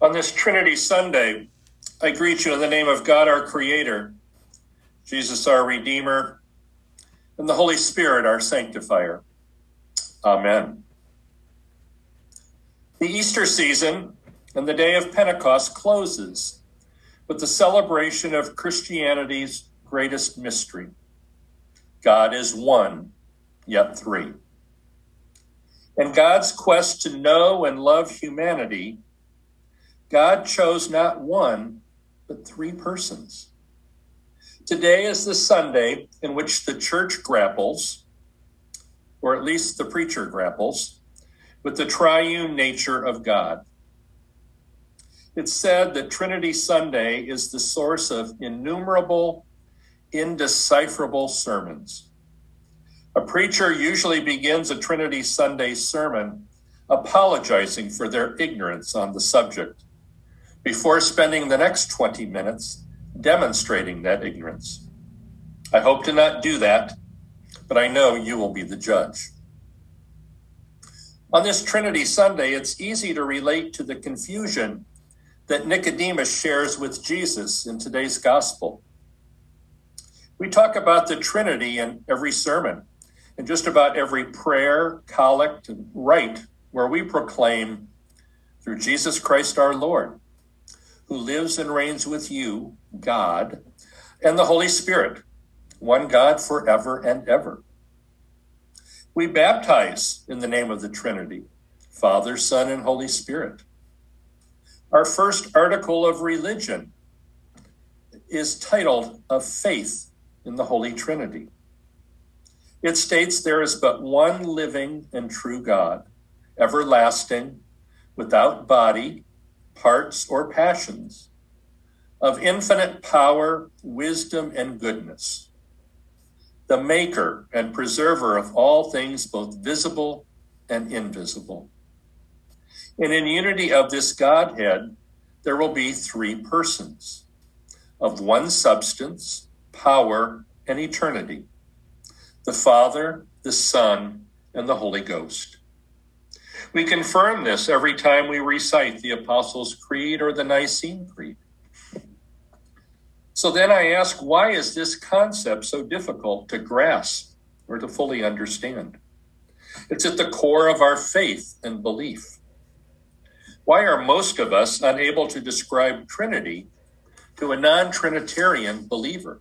On this Trinity Sunday, I greet you in the name of God, our Creator, Jesus, our Redeemer, and the Holy Spirit, our Sanctifier. Amen. The Easter season and the day of Pentecost closes with the celebration of Christianity's greatest mystery. God is one, yet three. In God's quest to know and love humanity, God chose not one, but three persons. Today is the Sunday in which the church grapples, or at least the preacher grapples, with the triune nature of God. It's said that Trinity Sunday is the source of innumerable, indecipherable sermons. A preacher usually begins a Trinity Sunday sermon apologizing for their ignorance on the subject, before spending the next 20 minutes demonstrating that ignorance. I hope to not do that, but I know you will be the judge. On this Trinity Sunday, it's easy to relate to the confusion that Nicodemus shares with Jesus in today's gospel. We talk about the Trinity in every sermon, in just about every prayer, collect, and rite where we proclaim, through Jesus Christ our Lord, who lives and reigns with you, God, and the Holy Spirit, one God forever and ever. We baptize in the name of the Trinity, Father, Son, and Holy Spirit. Our first article of religion is titled Of Faith in the Holy Trinity. It states there is but one living and true God, everlasting, without body, parts, or passions, of infinite power, wisdom, and goodness, the maker and preserver of all things both visible and invisible. And in unity of this Godhead, there will be three persons, of one substance, power, and eternity, the Father, the Son, and the Holy Ghost. We confirm this every time we recite the Apostles' Creed or the Nicene Creed. So then I ask, why is this concept so difficult to grasp or to fully understand? It's at the core of our faith and belief. Why are most of us unable to describe Trinity to a non-Trinitarian believer?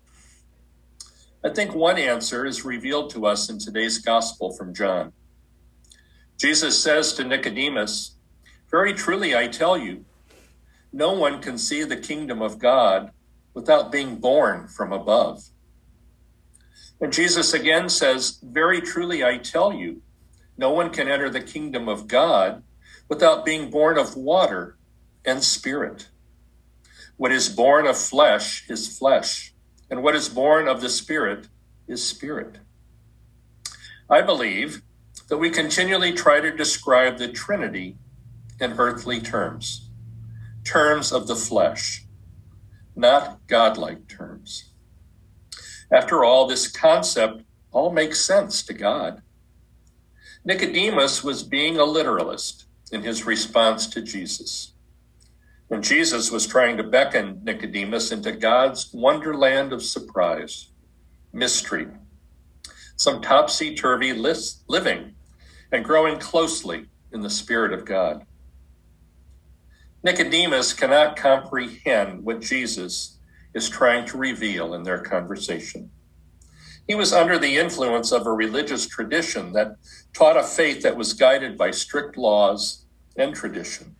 I think one answer is revealed to us in today's Gospel from John. Jesus says to Nicodemus, "Very truly I tell you, no one can see the kingdom of God without being born from above." And Jesus again says, "Very truly I tell you, no one can enter the kingdom of God without being born of water and spirit. What is born of flesh is flesh, and what is born of the Spirit is spirit." I believe that we continually try to describe the Trinity in earthly terms, terms of the flesh, not godlike terms. After all, this concept all makes sense to God. Nicodemus was being a literalist in his response to Jesus. And Jesus was trying to beckon Nicodemus into God's wonderland of surprise, mystery, some topsy-turvy living and growing closely in the Spirit of God. Nicodemus cannot comprehend what Jesus is trying to reveal in their conversation. He was under the influence of a religious tradition that taught a faith that was guided by strict laws and tradition.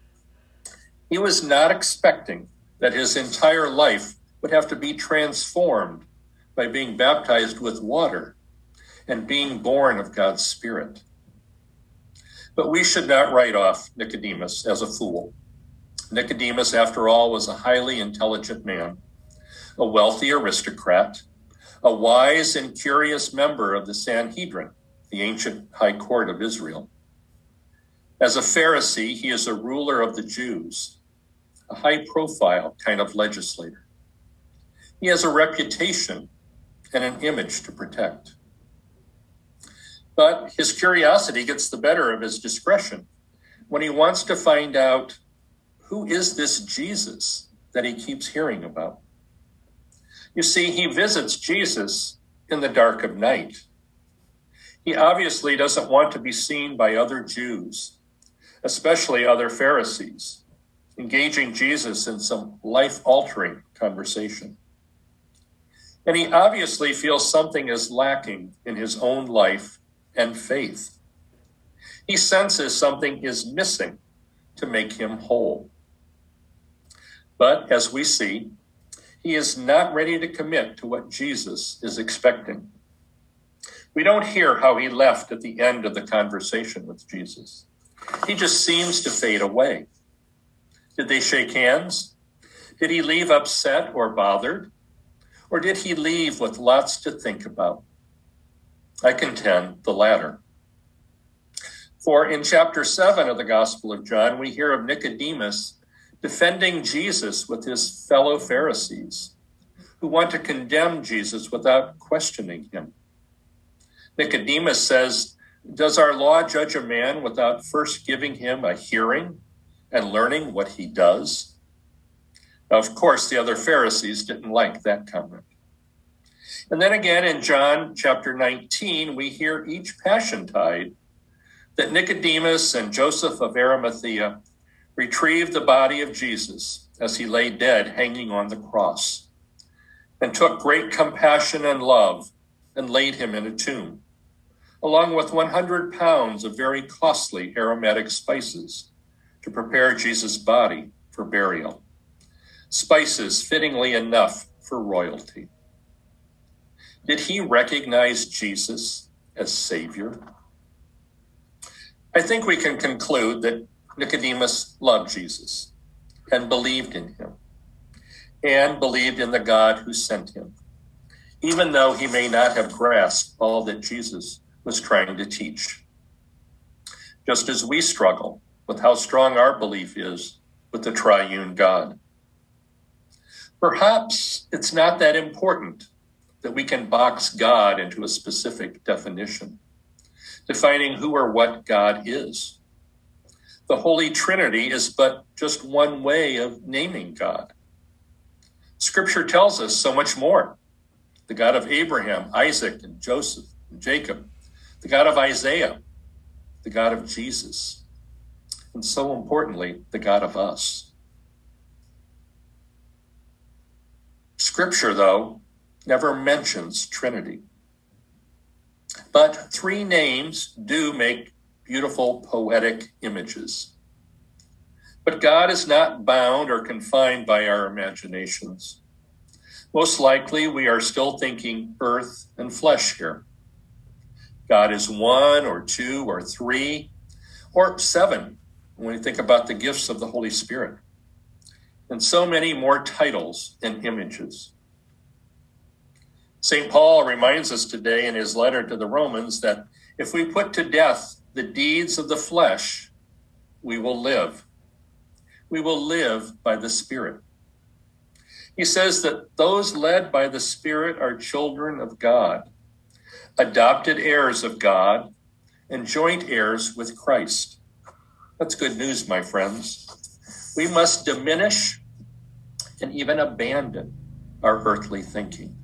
He was not expecting that his entire life would have to be transformed by being baptized with water and being born of God's Spirit. But we should not write off Nicodemus as a fool. Nicodemus, after all, was a highly intelligent man, a wealthy aristocrat, a wise and curious member of the Sanhedrin, the ancient high court of Israel. As a Pharisee, he is a ruler of the Jews, a high-profile kind of legislator. He has a reputation and an image to protect. But his curiosity gets the better of his discretion when he wants to find out who is this Jesus that he keeps hearing about? You see, he visits Jesus in the dark of night. He obviously doesn't want to be seen by other Jews, especially other Pharisees, engaging Jesus in some life-altering conversation. And he obviously feels something is lacking in his own life and faith. He senses something is missing to make him whole. But as we see, he is not ready to commit to what Jesus is expecting. We don't hear how he left at the end of the conversation with Jesus. He just seems to fade away. Did they shake hands? Did he leave upset or bothered? Or did he leave with lots to think about? I contend the latter. For in chapter 7 of the Gospel of John, we hear of Nicodemus defending Jesus with his fellow Pharisees, who want to condemn Jesus without questioning him. Nicodemus says, "Does our law judge a man without first giving him a hearing and learning what he does?" Now, of course, the other Pharisees didn't like that comment. And then again in John chapter 19, we hear each Passiontide that Nicodemus and Joseph of Arimathea retrieved the body of Jesus as he lay dead hanging on the cross, and took great compassion and love and laid him in a tomb, along with 100 pounds of very costly aromatic spices to prepare Jesus' body for burial. Spices fittingly enough for royalty. Did he recognize Jesus as Savior? I think we can conclude that Nicodemus loved Jesus and believed in him, and believed in the God who sent him, even though he may not have grasped all that Jesus was trying to teach. Just as we struggle with how strong our belief is with the triune God. Perhaps it's not that important that we can box God into a specific definition, defining who or what God is. The Holy Trinity is but just one way of naming God. Scripture tells us so much more. The God of Abraham, Isaac, and Joseph, and Jacob. The God of Isaiah. The God of Jesus. And so importantly, the God of us. Scripture, though, never mentions Trinity. But three names do make beautiful poetic images. But God is not bound or confined by our imaginations. Most likely, we are still thinking earth and flesh here. God is one or two or three or seven when we think about the gifts of the Holy Spirit. And so many more titles and images. St. Paul reminds us today in his letter to the Romans that if we put to death the deeds of the flesh, we will live. We will live by the Spirit. He says that those led by the Spirit are children of God, adopted heirs of God, and joint heirs with Christ. That's good news, my friends. We must diminish and even abandon our earthly thinking.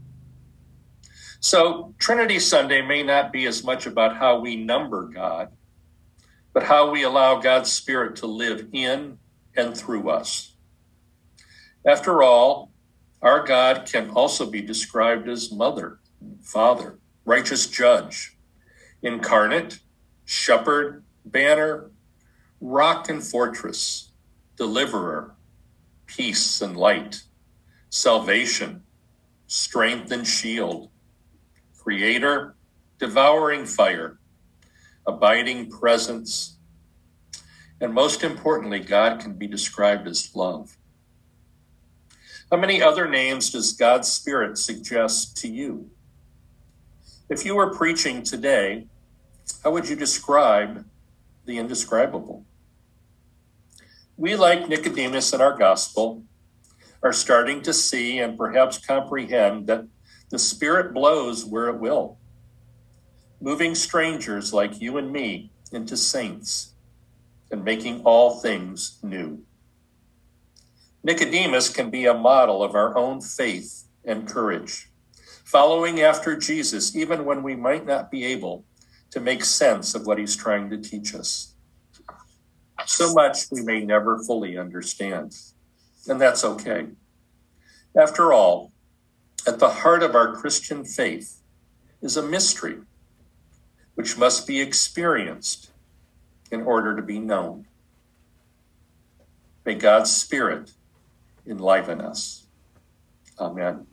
So Trinity Sunday may not be as much about how we number God, but how we allow God's Spirit to live in and through us. After all, our God can also be described as Mother, Father, righteous Judge, Incarnate, Shepherd, Banner, Rock and Fortress, Deliverer, Peace and Light, Salvation, Strength and Shield, Creator, Devouring Fire, Abiding Presence, and most importantly, God can be described as Love. How many other names does God's Spirit suggest to you? If you were preaching today, how would you describe the indescribable? We, like Nicodemus in our gospel, are starting to see and perhaps comprehend that the Spirit blows where it will, moving strangers like you and me into saints and making all things new. Nicodemus can be a model of our own faith and courage, following after Jesus even when we might not be able to make sense of what he's trying to teach us. So much we may never fully understand, and that's okay. After all, at the heart of our Christian faith is a mystery which must be experienced in order to be known. May God's Spirit enliven us. Amen.